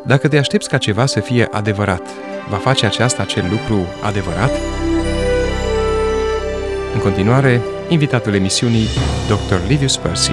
Dacă te aștepți ca ceva să fie adevărat, va face aceasta acel lucru adevărat? În continuare, invitatul emisiunii, Dr. Livius Percy.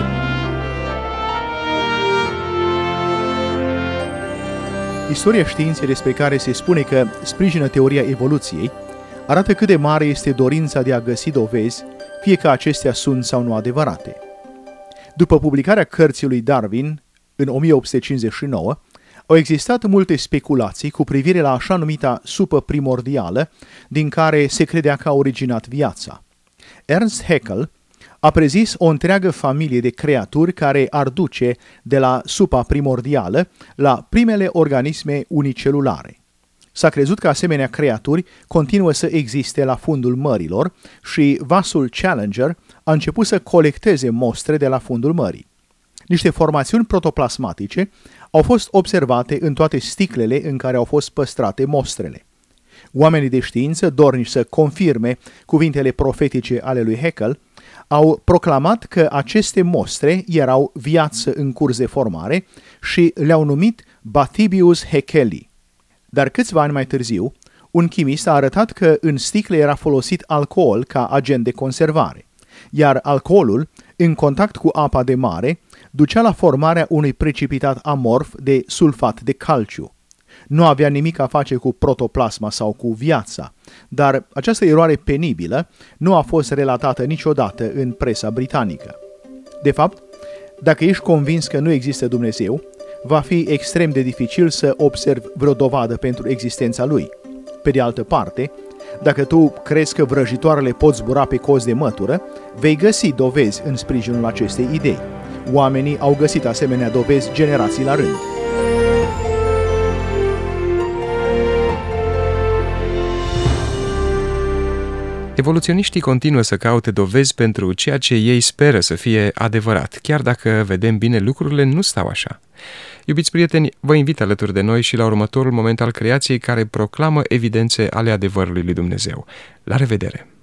Istoria științei despre care se spune că sprijină teoria evoluției arată cât de mare este dorința de a găsi dovezi, fie că acestea sunt sau nu adevărate. După publicarea cărții lui Darwin în 1859, au existat multe speculații cu privire la așa numita supă primordială din care se credea că a originat viața. Ernst Haeckel a prezis o întreagă familie de creaturi care ar duce de la supa primordială la primele organisme unicelulare. S-a crezut că asemenea creaturi continuă să existe la fundul mărilor și vasul Challenger a început să colecteze mostre de la fundul mării. Niște formațiuni protoplasmatice au fost observate în toate sticlele în care au fost păstrate mostrele. Oamenii de știință, dornici să confirme cuvintele profetice ale lui Haeckel, au proclamat că aceste mostre erau viață în curs de formare și le-au numit Bathybius haeckeli. Dar câțiva ani mai târziu, un chimist a arătat că în sticle era folosit alcool ca agent de conservare, iar alcoolul, în contact cu apa de mare, ducea la formarea unui precipitat amorf de sulfat de calciu. Nu avea nimic a face cu protoplasma sau cu viața, dar această eroare penibilă nu a fost relatată niciodată în presa britanică. De fapt, dacă ești convins că nu există Dumnezeu, va fi extrem de dificil să observi vreo dovadă pentru existența lui. Pe de altă parte, dacă tu crezi că vrăjitoarele pot zbura pe cozi de mătură, vei găsi dovezi în sprijinul acestei idei. Oamenii au găsit asemenea dovezi generații la rând. Evoluționiștii continuă să caute dovezi pentru ceea ce ei speră să fie adevărat, chiar dacă vedem bine lucrurile nu stau așa. Iubiți prieteni, vă invit alături de noi și la următorul moment al creației care proclamă evidențe ale adevărului lui Dumnezeu. La revedere!